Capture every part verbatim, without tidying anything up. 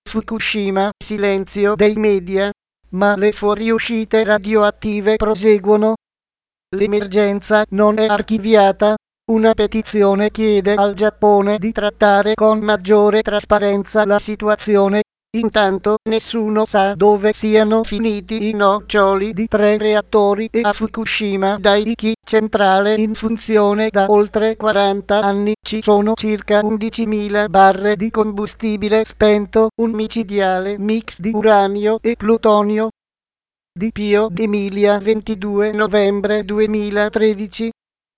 Fukushima, silenzio dei media, ma le fuoriuscite radioattive proseguono. L'emergenza non è archiviata. Una petizione chiede al Giappone di trattare con maggiore trasparenza la situazione. Intanto nessuno sa dove siano finiti i noccioli di tre reattori e a Fukushima Daiichi, centrale in funzione da oltre quaranta anni, ci sono circa undicimila barre di combustibile spento, un micidiale mix di uranio e plutonio. Di Pio D'Emilia, ventidue novembre duemilatredici.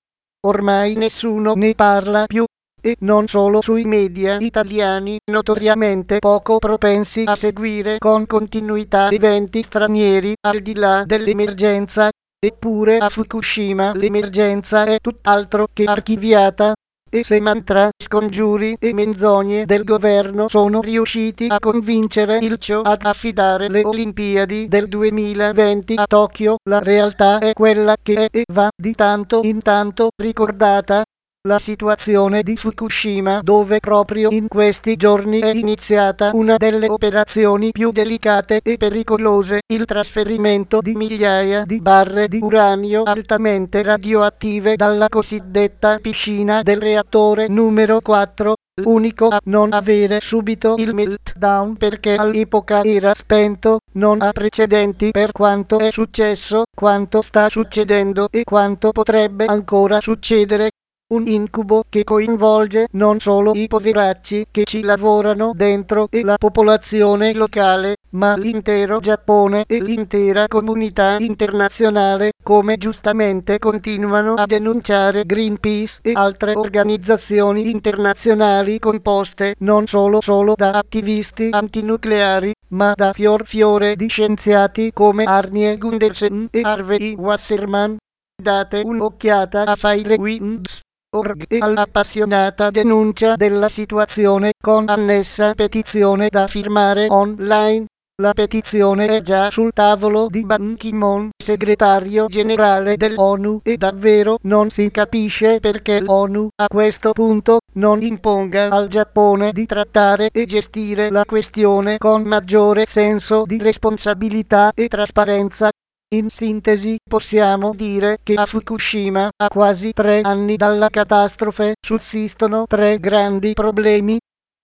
Ormai nessuno ne parla più. E non solo sui media italiani, notoriamente poco propensi a seguire con continuità eventi stranieri al di là dell'emergenza. Eppure a Fukushima l'emergenza è tutt'altro che archiviata. E se mantra, scongiuri e menzogne del governo sono riusciti a convincere il C I O ad affidare le Olimpiadi del duemilaventi a Tokyo, la realtà è quella che è e va di tanto in tanto ricordata. La situazione di Fukushima, dove proprio in questi giorni è iniziata una delle operazioni più delicate e pericolose, il trasferimento di migliaia di barre di uranio altamente radioattive dalla cosiddetta piscina del reattore numero quattro, l'unico a non avere subito il meltdown perché all'epoca era spento, non ha precedenti per quanto è successo, quanto sta succedendo e quanto potrebbe ancora succedere. Un incubo che coinvolge non solo i poveracci che ci lavorano dentro e la popolazione locale, ma l'intero Giappone e l'intera comunità internazionale, come giustamente continuano a denunciare Greenpeace e altre organizzazioni internazionali composte non solo solo da attivisti antinucleari, ma da fior fiore di scienziati come Arnie Gundersen e Harvey Wasserman. Date un'occhiata a Firewinds punto org e all'appassionata denuncia della situazione con annessa petizione da firmare online. La petizione è già sul tavolo di Ban Ki-moon, segretario generale dell'ONU, e davvero non si capisce perché l'ONU a questo punto non imponga al Giappone di trattare e gestire la questione con maggiore senso di responsabilità e trasparenza. In sintesi, possiamo dire che a Fukushima, a quasi tre anni dalla catastrofe, sussistono tre grandi problemi.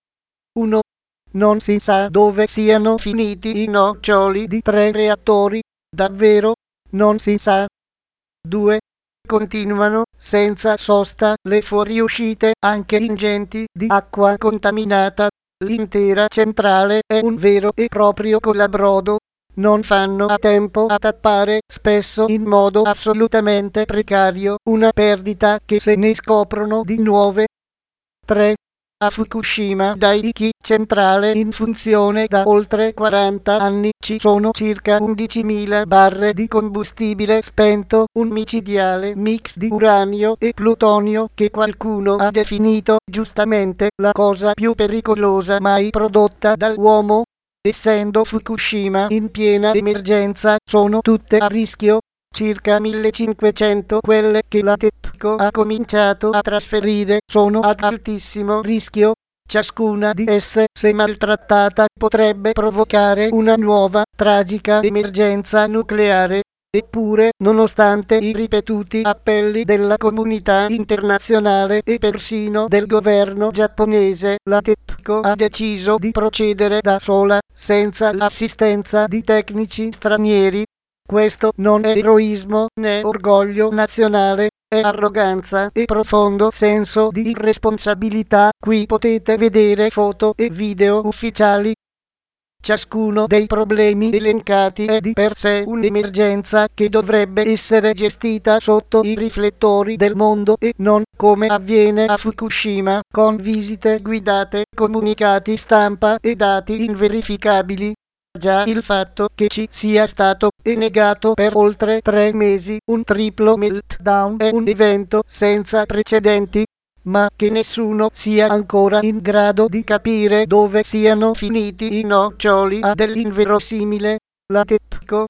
uno. Non si sa dove siano finiti i noccioli di tre reattori. Davvero? Non si sa. due. Continuano, senza sosta, le fuoriuscite, anche ingenti, di acqua contaminata. L'intera centrale è un vero e proprio colabrodo. Non fanno a tempo a tappare, spesso in modo assolutamente precario, una perdita che se ne scoprono di nuove. tre. A Fukushima Daiichi, centrale in funzione da oltre quaranta anni, ci sono circa undicimila barre di combustibile spento, un micidiale mix di uranio e plutonio che qualcuno ha definito, giustamente, la cosa più pericolosa mai prodotta dall'uomo. Essendo Fukushima in piena emergenza, sono tutte a rischio. Circa millecinquecento quelle che la TEPCO ha cominciato a trasferire sono ad altissimo rischio. Ciascuna di esse, se maltrattata, potrebbe provocare una nuova, tragica emergenza nucleare. Eppure, nonostante i ripetuti appelli della comunità internazionale e persino del governo giapponese, la TEPCO ha deciso di procedere da sola, senza l'assistenza di tecnici stranieri. Questo non è eroismo né orgoglio nazionale, è arroganza e profondo senso di irresponsabilità. Qui potete vedere foto e video ufficiali. Ciascuno dei problemi elencati è di per sé un'emergenza che dovrebbe essere gestita sotto i riflettori del mondo e non, come avviene a Fukushima, con visite guidate, comunicati stampa e dati inverificabili. Già il fatto che ci sia stato e negato per oltre tre mesi un triplo meltdown è un evento senza precedenti. Ma che nessuno sia ancora in grado di capire dove siano finiti i noccioli ha dell'inverosimile. La TEPCO,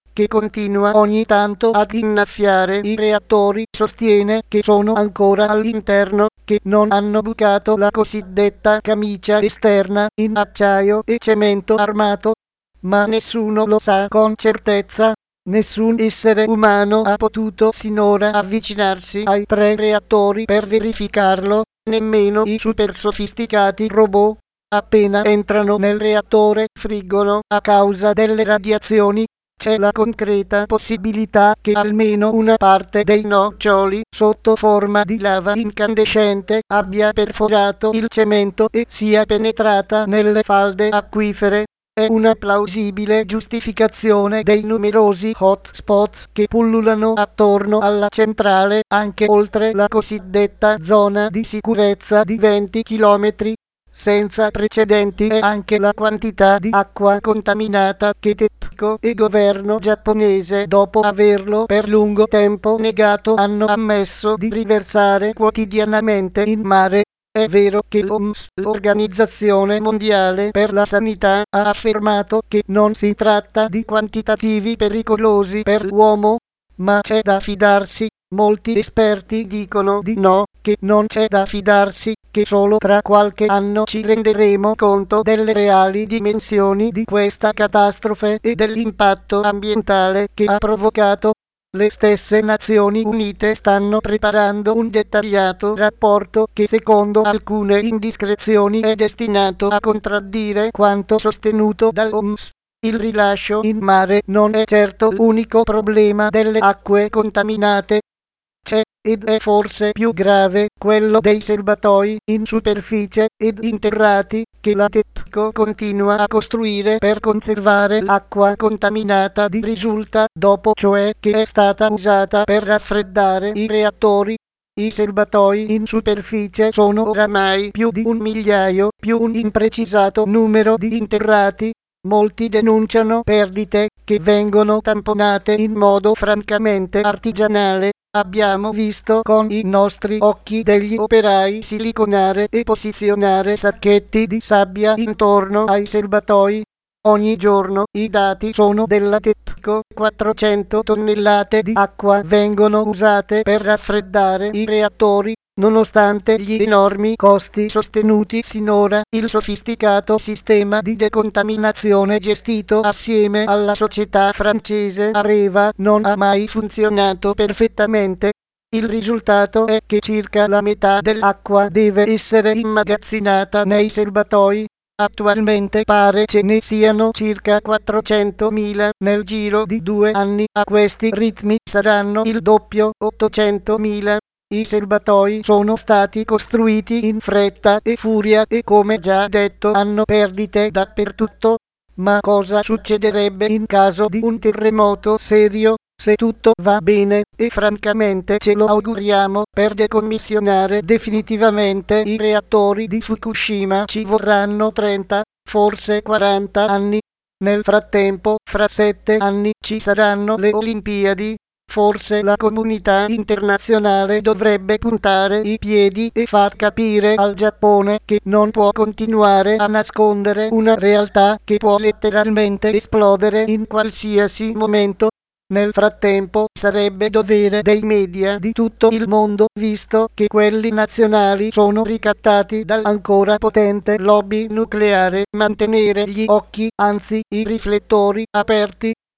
che continua ogni tanto ad innaffiare i reattori, sostiene che sono ancora all'interno, che non hanno bucato la cosiddetta camicia esterna in acciaio e cemento armato, ma nessuno lo sa con certezza. Nessun essere umano ha potuto sinora avvicinarsi ai tre reattori per verificarlo, nemmeno i super sofisticati robot. Appena entrano nel reattore friggono a causa delle radiazioni. C'è la concreta possibilità che almeno una parte dei noccioli, sotto forma di lava incandescente, abbia perforato il cemento e sia penetrata nelle falde acquifere. È una plausibile giustificazione dei numerosi hotspot che pullulano attorno alla centrale, anche oltre la cosiddetta zona di sicurezza di venti chilometri. Senza precedenti è anche la quantità di acqua contaminata che TEPCO e governo giapponese, dopo averlo per lungo tempo negato, hanno ammesso di riversare quotidianamente in mare. È vero che l'O M S, l'Organizzazione Mondiale per la Sanità, ha affermato che non si tratta di quantitativi pericolosi per l'uomo, ma c'è da fidarsi. Molti esperti dicono di no, che non c'è da fidarsi, che solo tra qualche anno ci renderemo conto delle reali dimensioni di questa catastrofe e dell'impatto ambientale che ha provocato. Le stesse Nazioni Unite stanno preparando un dettagliato rapporto che, secondo alcune indiscrezioni, è destinato a contraddire quanto sostenuto dall'O M S. Il rilascio in mare non è certo l'unico problema delle acque contaminate. C'è, ed è forse più grave, quello dei serbatoi in superficie ed interrati che la TEPCO continua a costruire per conservare l'acqua contaminata di risulta dopo, cioè che è stata usata per raffreddare i reattori. I serbatoi in superficie sono oramai più di un migliaio, più un imprecisato numero di interrati. Molti denunciano perdite che vengono tamponate in modo francamente artigianale. Abbiamo visto con i nostri occhi degli operai siliconare e posizionare sacchetti di sabbia intorno ai serbatoi. Ogni giorno i dati sono della TEPCO. quattrocento tonnellate di acqua vengono usate per raffreddare i reattori. Nonostante gli enormi costi sostenuti sinora, il sofisticato sistema di decontaminazione gestito assieme alla società francese Areva non ha mai funzionato perfettamente. Il risultato è che circa la metà dell'acqua deve essere immagazzinata nei serbatoi. Attualmente pare ce ne siano circa quattrocentomila. Nel giro di due anni a questi ritmi saranno il doppio, ottocentomila. I serbatoi sono stati costruiti in fretta e furia e, come già detto, hanno perdite dappertutto. Ma cosa succederebbe in caso di un terremoto serio? Se tutto va bene, e francamente ce lo auguriamo, per decommissionare definitivamente i reattori di Fukushima ci vorranno trenta, forse quaranta anni. Nel frattempo, fra sette anni, ci saranno le Olimpiadi. Forse la comunità internazionale dovrebbe puntare i piedi e far capire al Giappone che non può continuare a nascondere una realtà che può letteralmente esplodere in qualsiasi momento. Nel frattempo sarebbe dovere dei media di tutto il mondo, visto che quelli nazionali sono ricattati dall'ancora potente lobby nucleare, mantenere gli occhi, anzi i riflettori, aperti